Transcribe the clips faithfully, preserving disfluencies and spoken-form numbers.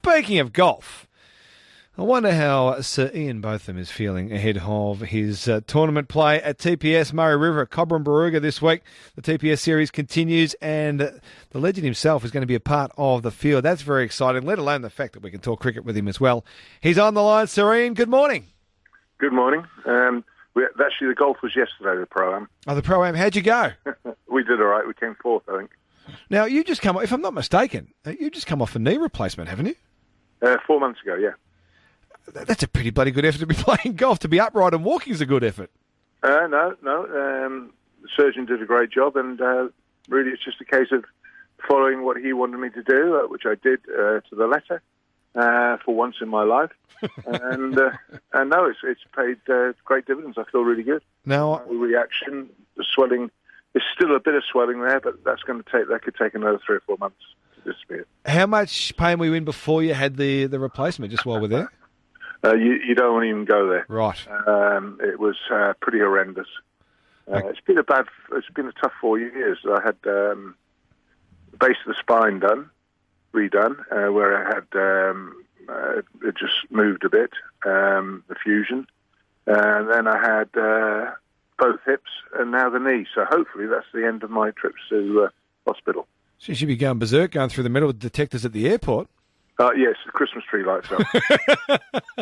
Speaking of golf, I wonder how Sir Ian Botham is feeling ahead of his uh, tournament play at T P S Murray River at Cobram Barooga this week. The T P S series continues, and the legend himself is going to be a part of the field. That's very exciting, let alone the fact that we can talk cricket with him as well. He's on the line. Sir Ian, good morning. Good morning. Um, we, actually, the golf was yesterday, the Pro-Am. Oh, the Pro-Am. How'd you go? We did all right. We came fourth, I think. Now, you just come, if I'm not mistaken, you just come off a knee replacement, haven't you? Uh, four months ago, yeah. That's a pretty bloody good effort to be playing golf. To be upright and walking is a good effort. Uh, no, no. Um, the surgeon did a great job, and uh, really it's just a case of following what he wanted me to do, uh, which I did uh, to the letter uh, for once in my life. and uh, and no, it's, it's paid uh, great dividends. I feel really good. Now, the reaction, the swelling, there's still a bit of swelling there, but that's going to take that could take another three or four months to disappear. How much pain were you in before you had the, the replacement, just while we're there? Uh, you, you don't want to even go there. Right. Um, it was uh, pretty horrendous. Uh, Okay. It's been a bad, it's been a tough four years. I had um, the base of the spine done, redone, uh, where I had um, uh, it just moved a bit, um, the fusion, and then I had uh, both hips and now the knee. So hopefully that's the end of my trips to uh, hospital. So you should be going berserk, going through the metal detectors at the airport. Uh, yes, the Christmas tree lights up.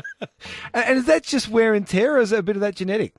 And is that just wear and tear, or is it a bit of that genetic?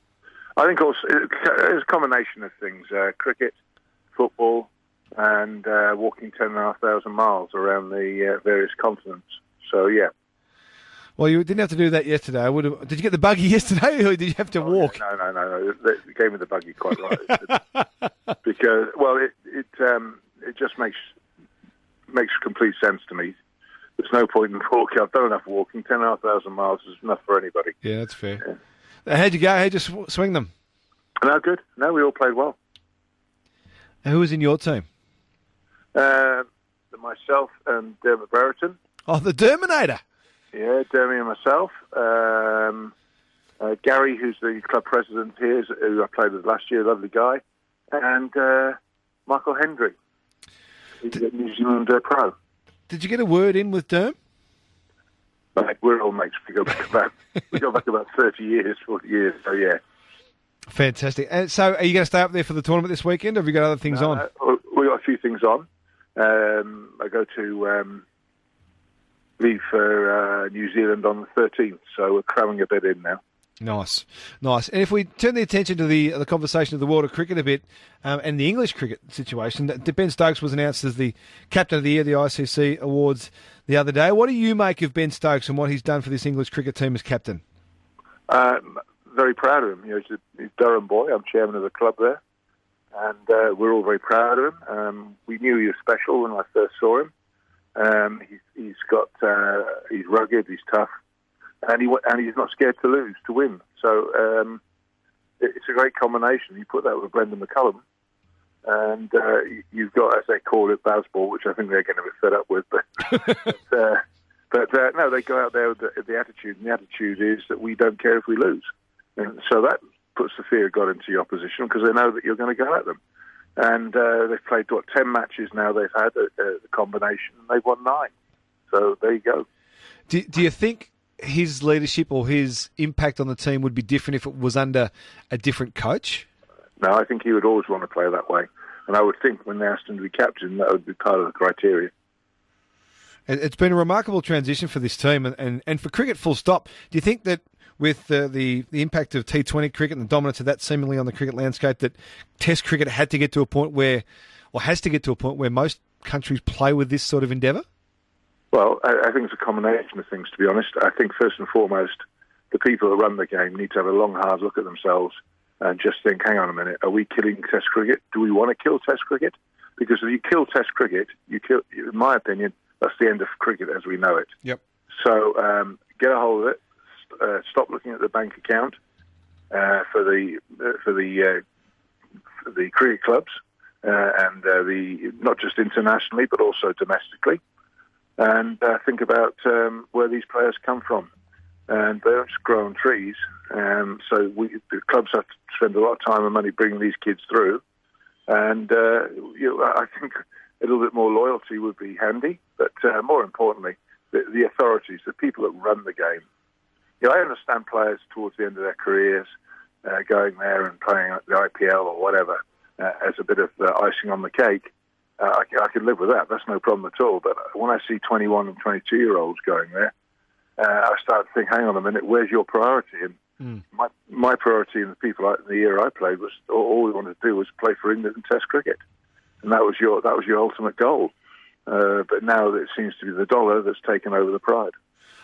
I think also it's a combination of things: uh, cricket, football, and uh, walking ten and a half thousand miles around the uh, various continents. So yeah. Well, you didn't have to do that yesterday. I would have. Did you get the buggy yesterday, or did you have to oh, walk? No, no, no, no. They they gave me the buggy quite right because well, it it um, it just makes makes complete sense to me. There's no point in walking. I've done enough walking. Ten and a half thousand miles is enough for anybody. Yeah, that's fair. Yeah. How'd you go? How'd you sw- swing them? No, good. No, we all played well. And who was in your team? Uh, myself and Dermot Brereton. Oh, the Terminator. Yeah, Dermy and myself. Um, uh, Gary, who's the club president here, who I played with last year, lovely guy. And uh, Michael Hendry, he's a New Zealand uh, pro. Did you get a word in with Derm? Like, we're all mates. We go back about we go back about thirty years, forty years. So yeah. Fantastic. And so, are you going to stay up there for the tournament this weekend, or have you got other things uh, on? We got a few things on. Um, I go to um, leave for uh, New Zealand on the thirteenth, so we're cramming a bit in now. Nice, nice. And if we turn the attention to the the conversation of the world of cricket a bit, um, and the English cricket situation, Ben Stokes was announced as the captain of the year, the I C C Awards, the other day. What do you make of Ben Stokes and what he's done for this English cricket team as captain? Um, very proud of him. You know, he's a he's a Durham boy. I'm chairman of the club there, and uh, we're all very proud of him. Um, we knew he was special when I first saw him. Um, he's, he's got uh, he's rugged, he's tough. And he and he's not scared to lose, to win. So um, it, it's a great combination. You put that with Brendan McCullum, and uh, you've got, as they call it, Bazball, which I think they're going to be fed up with. But, but, uh, but uh, no, they go out there with the, the attitude, and the attitude is that we don't care if we lose. And so that puts the fear of God into your opposition because they know that you're going to go at them. And uh, they've played, what, ten matches now they've had, uh, the combination, and they've won nine. So there you go. Do, do you think his leadership or his impact on the team would be different if it was under a different coach? No, I think he would always want to play that way. And I would think when they asked him to be captain, that would be part of the criteria. It's been a remarkable transition for this team and, and, and for cricket full stop. Do you think that with the, the, the impact of T twenty cricket and the dominance of that seemingly on the cricket landscape, that Test cricket had to get to a point where, or has to get to a point where most countries play with this sort of endeavour? Well, I, I think it's a combination of things, to be honest. I think first and foremost, the people that run the game need to have a long, hard look at themselves and just think, hang on a minute, are we killing Test cricket? Do we want to kill Test cricket? Because if you kill Test cricket, you kill, in my opinion, that's the end of cricket as we know it. Yep. So um, get a hold of it. Uh, stop looking at the bank account uh, for the uh, for the uh, for the cricket clubs uh, and uh, the not just internationally but also domestically. And uh, think about um, where these players come from. And they don't just grow on trees. Um, so we, the clubs have to spend a lot of time and money bringing these kids through. And uh, you know, I think a little bit more loyalty would be handy. But uh, more importantly, the, the authorities, the people that run the game. You know, I understand players towards the end of their careers uh, going there and playing at the I P L or whatever uh, as a bit of uh, icing on the cake. Uh, I, I can live with that. That's no problem at all. But when I see twenty-one and twenty-two-year-olds going there, uh, I start to think, hang on a minute, where's your priority? And mm. my my priority in the people I, in the year I played was all, all we wanted to do was play for England in Test cricket, and that was your that was your ultimate goal. Uh, but now it seems to be the dollar that's taken over the pride.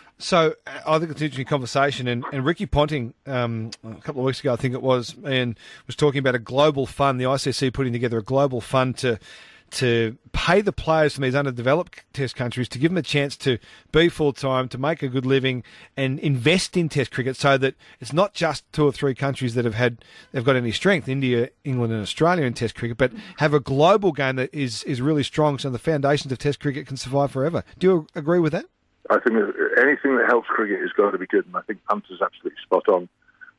So I think it's an interesting conversation, and, and Ricky Ponting, um, a couple of weeks ago, I think it was, and was talking about a global fund, the I C C putting together a global fund to to pay the players from these underdeveloped Test countries to give them a chance to be full-time, to make a good living and invest in Test cricket so that it's not just two or three countries that have had, they've got any strength, India, England and Australia in Test cricket, but have a global game that is, is really strong so the foundations of Test cricket can survive forever. Do you agree with that? I think anything that helps cricket has got to be good, and I think Hunter's absolutely spot on.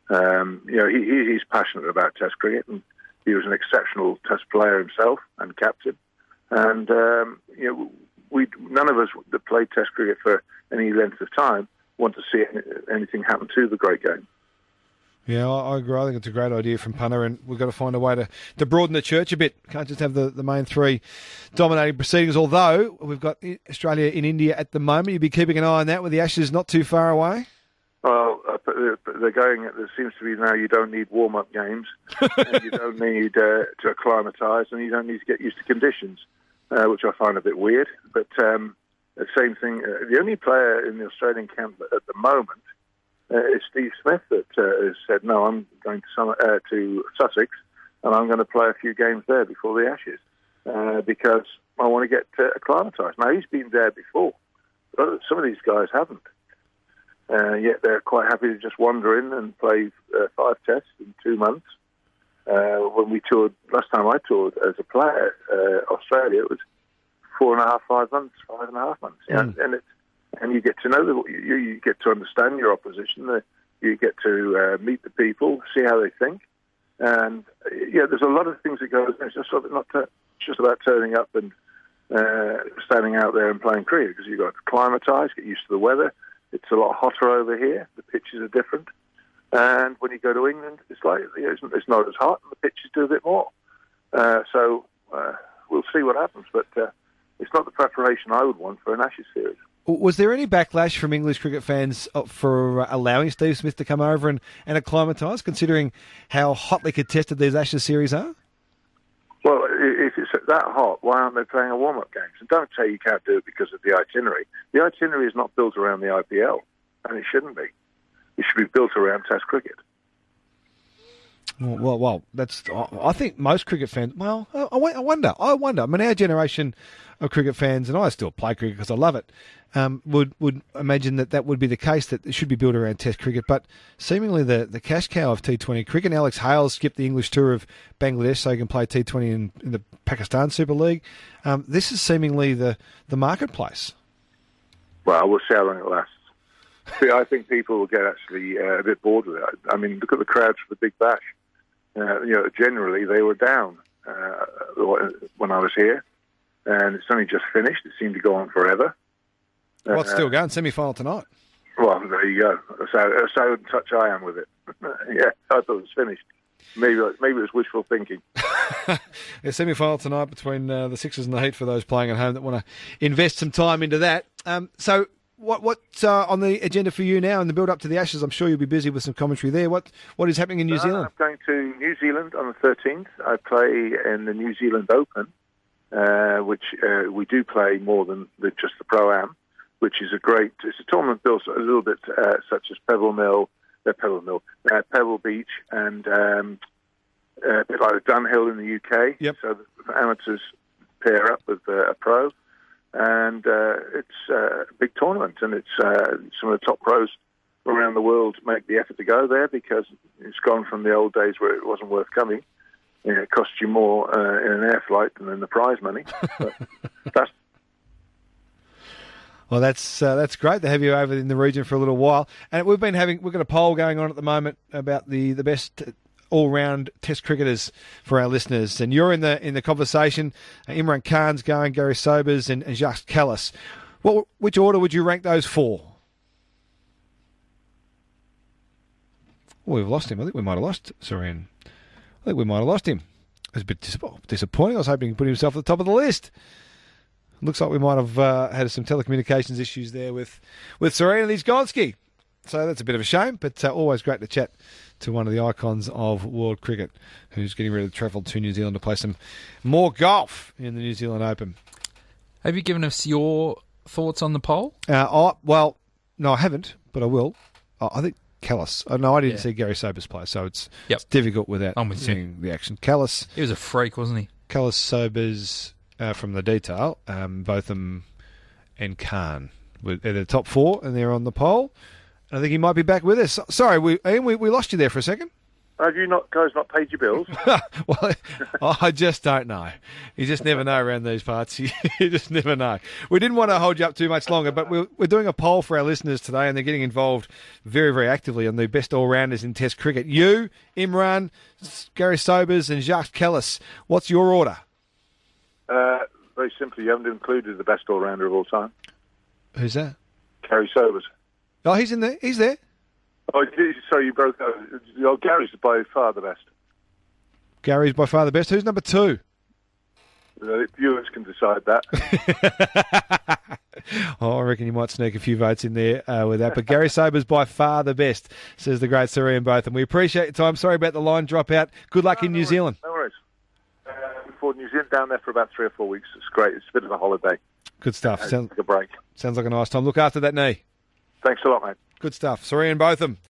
Um, you know, he, he's passionate about Test cricket, and he was an exceptional Test player himself and captain. And um, you know, we none of us that played Test cricket for any length of time want to see anything happen to the great game. Yeah, I agree. I think it's a great idea from Punter, and we've got to find a way to, to broaden the church a bit. Can't just have the, the main three dominating proceedings, although we've got Australia in India at the moment. You'll be keeping an eye on that with the Ashes not too far away. Well, uh, they're going, there seems to be now you don't need warm-up games, and you don't need uh, to acclimatise, and you don't need to get used to conditions, uh, which I find a bit weird. But um, the same thing, uh, the only player in the Australian camp at the moment uh, is Steve Smith that uh, has said, no, I'm going to, some, uh, to Sussex, and I'm going to play a few games there before the Ashes, uh, because I want to get uh, acclimatised. Now, he's been there before, but some of these guys haven't. Uh, yet they're quite happy to just wander in and play uh, five tests in two months. Uh, when we toured, last time I toured as a player, uh, Australia, it was four and a half, five months, five and a half months. Mm. And, and, it's, and you get to know, the, you, you get to understand your opposition, uh, you get to uh, meet the people, see how they think. And uh, yeah, there's a lot of things that go, it's just, sort of not to, it's just about turning up and uh, standing out there and playing cricket, because you've got to acclimatise, get used to the weather. It's a lot hotter over here. The pitches are different. And when you go to England, it's like it's not as hot, and the pitches do a bit more. Uh, so uh, we'll see what happens. But uh, it's not the preparation I would want for an Ashes series. Was there any backlash from English cricket fans for allowing Steve Smith to come over and, and acclimatise, considering how hotly contested these Ashes series are? Well, if it's that hot, why aren't they playing a warm-up games? And don't say you can't do it because of the itinerary. The itinerary is not built around the I P L, and it shouldn't be. It should be built around Test cricket. Well, well, well that's. I think most cricket fans. Well, I, I wonder. I wonder. I mean, our generation of cricket fans, and I still play cricket because I love it. Um, would would imagine that that would be the case, that it should be built around Test cricket. But seemingly the, the cash cow of T twenty cricket, Alex Hales skipped the English tour of Bangladesh so he can play T twenty in, in the Pakistan Super League. Um, this is seemingly the, the marketplace. Well, we'll see how long it lasts. See, I think people will get actually uh, a bit bored with it. I mean, look at the crowds for the Big Bash. Uh, you know, generally they were down uh, when I was here, and it's only just finished. It seemed to go on forever. Well, it's still going. Semi-final tonight. Well, there you go. So, so in touch I am with it. Yeah, I thought it was finished. Maybe, maybe it was wishful thinking. Yeah, semi-final tonight between uh, the Sixers and the Heat for those playing at home that want to invest some time into that. Um, so, what what's uh, on the agenda for you now in the build-up to the Ashes? I'm sure you'll be busy with some commentary there. What what is happening in New uh, Zealand? I'm going to New Zealand on the thirteenth. I play in the New Zealand Open, uh, which uh, we do play more than the, just the Pro-Am, which is a great, it's a tournament built a little bit uh, such as Pebble Mill, uh, Pebble Mill, uh, Pebble Beach, and um, uh, a bit like Dunhill in the U K. Yep. So the amateurs pair up with uh, a pro, and uh, it's uh, a big tournament, and it's uh, some of the top pros around the world make the effort to go there because it's gone from the old days where it wasn't worth coming. You know, it costs you more uh, in an air flight than in the prize money. But that's Well, that's uh, that's great to have you over in the region for a little while. And we've been having we've got a poll going on at the moment about the, the best all-round Test cricketers for our listeners, and you're in the in the conversation. Uh, Imran Khan's going, Gary Sobers, and, and Jacques Kallis. What? Which order would you rank those four? Oh, we've lost him. I think we might have lost Saran. I think we might have lost him. It was a bit dis- disappointing. I was hoping he put himself at the top of the list. Looks like we might have uh, had some telecommunications issues there with, with Saran and Gonski. So that's a bit of a shame, but uh, always great to chat to one of the icons of world cricket who's getting ready to travel to New Zealand to play some more golf in the New Zealand Open. Have you given us your thoughts on the poll? Uh, oh, well, no, I haven't, but I will. Oh, I think Callis. Oh, no, I didn't Yeah. see Gary Sobers play, so it's, Yep. it's difficult without I'm with you. seeing the action. Callis, He was a freak, wasn't he? Callis Sobers uh, from the detail, um, Botham and Khan were at the top four, and they're on the poll. I think he might be back with us. Sorry, we, Ian, we we lost you there for a second. Have you not guys not paid your bills? Well, I just don't know. You just never know around these parts. You just never know. We didn't want to hold you up too much longer, but we're, we're doing a poll for our listeners today, and they're getting involved very, very actively on the best all-rounders in Test cricket. You, Imran, Gary Sobers, and Jacques Kellis. What's your order? Uh, very simply, you haven't included the best all-rounder of all time, Who's that? Gary Sobers. Oh, he's in there. He's there. Oh, sorry, you broke out. Oh, Gary's by far the best. Gary's by far the best. Who's number two? The viewers can decide that. Oh, I reckon you might sneak a few votes in there uh, with that. But Gary Sobers by far the best, says the great Sir Ian Botham. We appreciate your time. Sorry about the line dropout. Good luck No, in no New worries. Zealand. No worries. Uh, for New Zealand, down there for about three or four weeks. It's great. It's a bit of a holiday. Good stuff. Uh, Sounds, take a break. sounds like a nice time. Look after that knee. Thanks a lot, mate. Good stuff. Sir Ian Botham.